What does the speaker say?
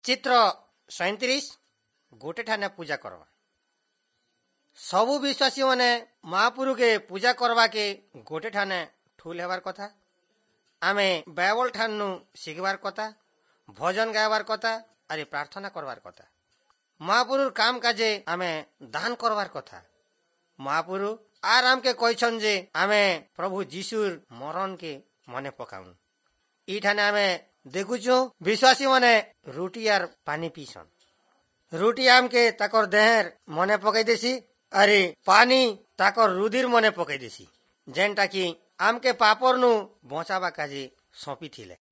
चित्र 37 गोटे ठाने पूजा करवा। सबु विश्वासी माने महापुरु के पूजा करवा के गोटे ठाने ठूल हेबार कथा। आमे बाइबल ठानु शिखबार कथा, भजन गायबार कथा अरे प्रार्थना करवार कथा। महापुरुर काम काजे आमे दान करवार कथा। महापुरु आराम के कहछन जे आमे प्रभु जीशुर मरण के मने पकाउन। ई ठाने आमे देखुछु विश्वासी माने रोटी आर पानी पीसन। रोटी आम के ताकर देहर मने पकाई देसी अरे पानी ताकर रुधिर मने पकाई देसी, जेनटा कि आम के पापर नु बचावा काजे सौंपी थिले।